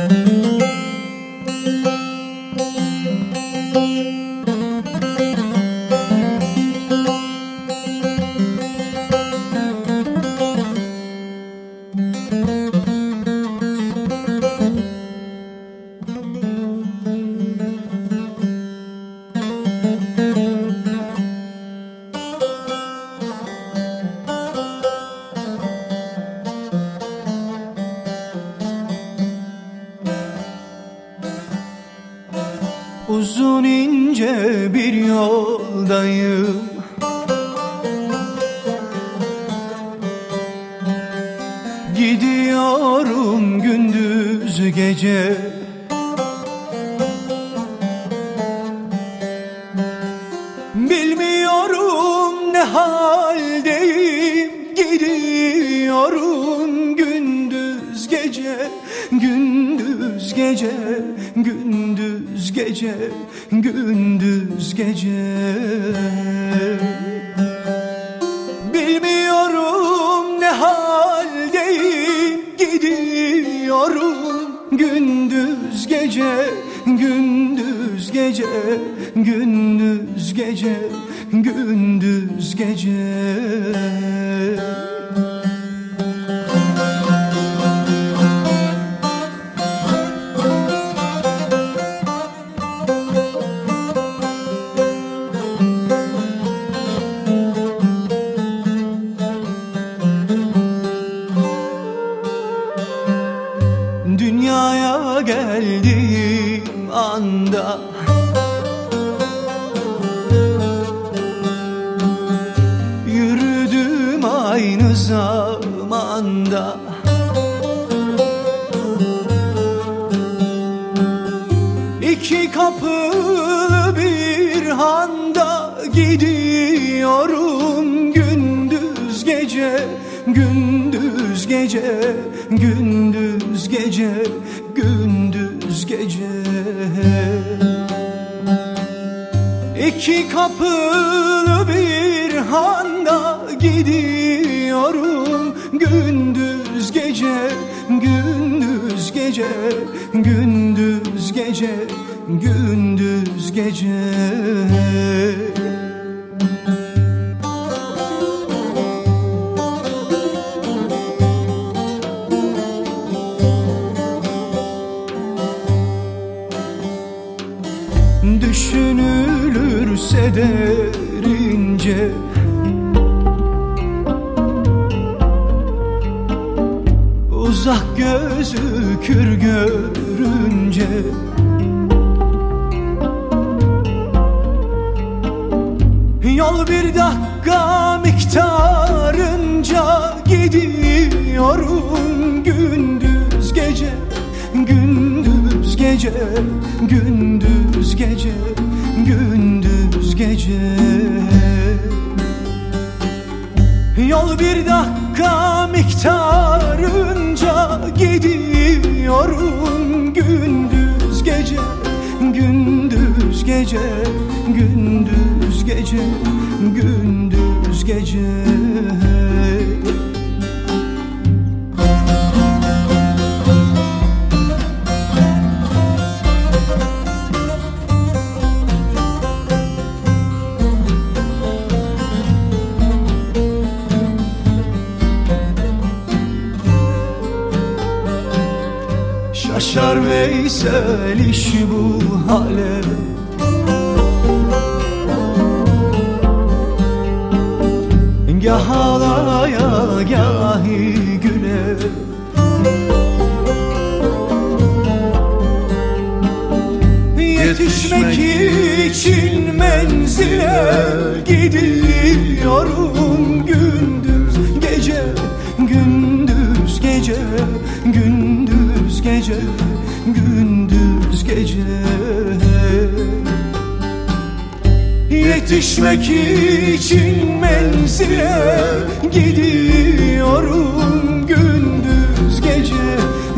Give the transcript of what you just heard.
Uzun ince bir yoldayım, gidiyorum gündüz gece. Bilmiyorum ne haldeyim, gidiyorum gündüz gece. Gündüz gece, gündüz gece, gündüz gece. Bilmiyorum ne haldeyim, gidiyorum gündüz gece. Gündüz gece, gündüz gece, gündüz gece. Dünyaya geldiğim anda yürüdüm aynı zamanda. İki kapılı bir handa gidiyorum gündüz gece. Gündüz gece, gündüz gece, gündüz gece. İki kapılı bir handa gidiyorum gündüz gece. Gündüz gece, gündüz gece, gündüz gece. Düşünülürse derince uzak gözükür görünce. Yol bir dakika miktarınca gidiyorum gündüz gece. Gündüz gece, gündüz gece, gündüz gece. Yol bir dakika miktarınca gidiyorum gündüz gece. Gündüz gece, gündüz gece, gündüz gece. Şaşar Veysel iş bu hale. Gah ağlaya gahi güle. Yetişmek için menzile gidiyorum gündüz gece. Gündüz gece, gündüz gece, gündüz gece. Yetişmek için menzile gidiyorum gündüz gece.